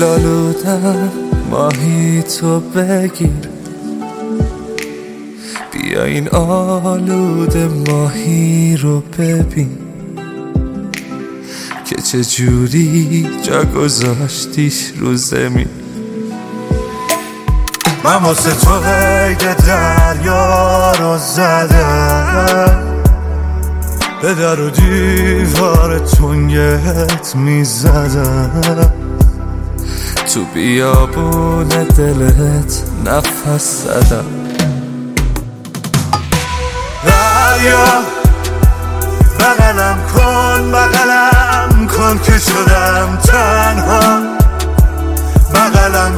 دل آلودم ماهی تو بگیر، بیا این آلوده ماهی رو ببین که چجوری جا گذاشتیش رو زمین. من واسه تو قید دریا رو زدم، به در و دیوار تنگت میزدم، تو بیابون دلت نفس زدم. دریا بغلم کن که شدم تنها، بغلم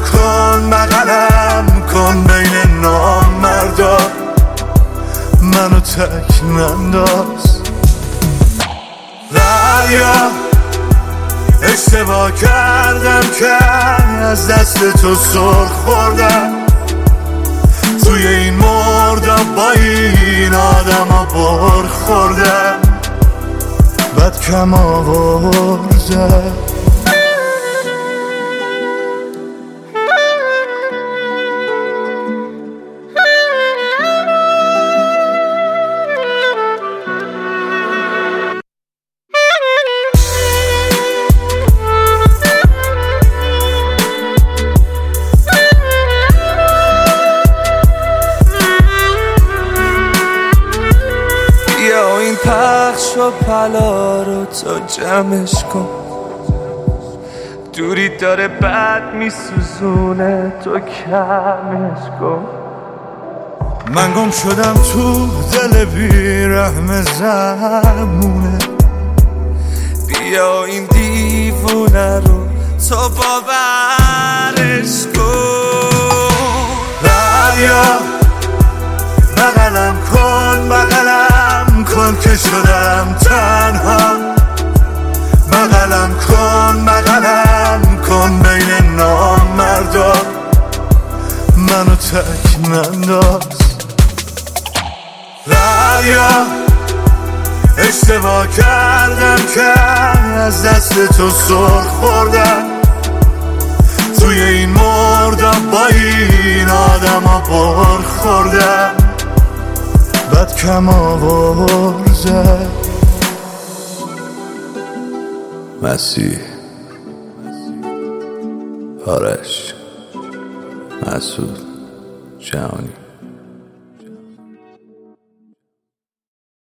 کن بین نامردا، منو تک ننداز. دریا اشتباه کردم که از دست تو سر خوردم، توی این مردم با این آدم ها بر خوردم، بد کم آوردم. این پخش و پلا رو تو جمعش کن، دوری داره بد میسوزونه تو کمش کن. من گم شدم تو دل بیرحم زمونه، بیا این دیوونه رو تو باورش کن. دریا بغلم کن که شدم تنها، بغلم کن بین نامردا، منو تک ننداز. دریا اشتباه کردم که از دست تو سر خوردم، توی این مردم با این آدم ها بر خوردم، بد کم آورده. مسیح، آرش، مسعود، جهانی.